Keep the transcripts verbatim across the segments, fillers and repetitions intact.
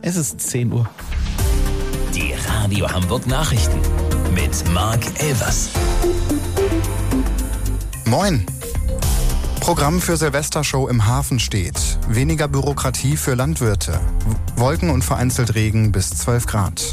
Es ist zehn Uhr. Die Radio Hamburg Nachrichten mit Marc Elvers. Moin. Programm für Silvestershow im Hafen steht. Weniger Bürokratie für Landwirte. Wolken und vereinzelt Regen bis zwölf Grad.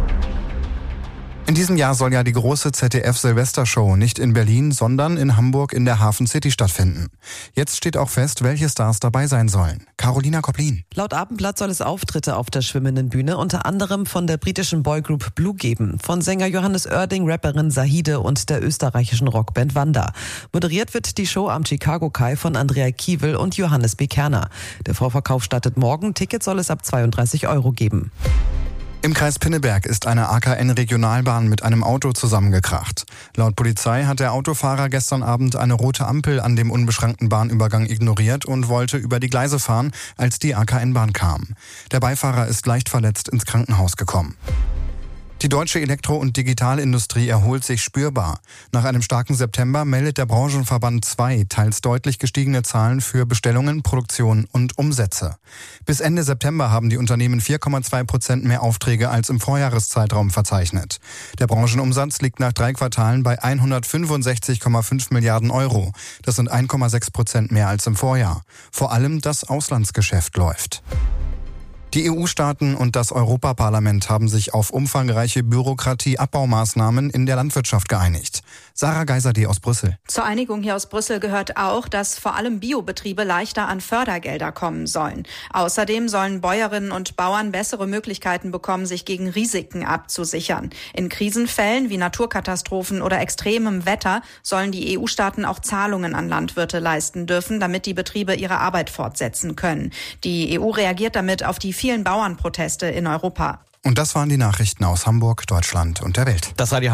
In diesem Jahr soll ja die große Z D F-Silvestershow nicht in Berlin, sondern in Hamburg in der Hafen City stattfinden. Jetzt steht auch fest, welche Stars dabei sein sollen. Carolina Koplin. Laut Abendblatt soll es Auftritte auf der schwimmenden Bühne unter anderem von der britischen Boygroup Blue geben, von Sänger Johannes Oerding, Rapperin Sahide und der österreichischen Rockband Wanda. Moderiert wird die Show am Chicago Kai von Andrea Kiewel und Johannes B. Kerner. Der Vorverkauf startet morgen, Tickets soll es ab zweiunddreißig Euro geben. Im Kreis Pinneberg ist eine A K N-Regionalbahn mit einem Auto zusammengekracht. Laut Polizei hat der Autofahrer gestern Abend eine rote Ampel an dem unbeschränkten Bahnübergang ignoriert und wollte über die Gleise fahren, als die A K N-Bahn kam. Der Beifahrer ist leicht verletzt ins Krankenhaus gekommen. Die deutsche Elektro- und Digitalindustrie erholt sich spürbar. Nach einem starken September meldet der Branchenverband zwei teils deutlich gestiegene Zahlen für Bestellungen, Produktion und Umsätze. Bis Ende September haben die Unternehmen vier Komma zwei Prozent mehr Aufträge als im Vorjahreszeitraum verzeichnet. Der Branchenumsatz liegt nach drei Quartalen bei hundertfünfundsechzig Komma fünf Milliarden Euro. Das sind eins Komma sechs Prozent mehr als im Vorjahr. Vor allem das Auslandsgeschäft läuft. Die E U-Staaten und das Europaparlament haben sich auf umfangreiche Bürokratieabbaumaßnahmen in der Landwirtschaft geeinigt. Sarah Geiser-D. aus Brüssel. Zur Einigung hier aus Brüssel gehört auch, dass vor allem Biobetriebe leichter an Fördergelder kommen sollen. Außerdem sollen Bäuerinnen und Bauern bessere Möglichkeiten bekommen, sich gegen Risiken abzusichern. In Krisenfällen wie Naturkatastrophen oder extremem Wetter sollen die E U-Staaten auch Zahlungen an Landwirte leisten dürfen, damit die Betriebe ihre Arbeit fortsetzen können. Die E U reagiert damit auf die vielen Bauernproteste in Europa. Und das waren die Nachrichten aus Hamburg, Deutschland und der Welt. Das Radio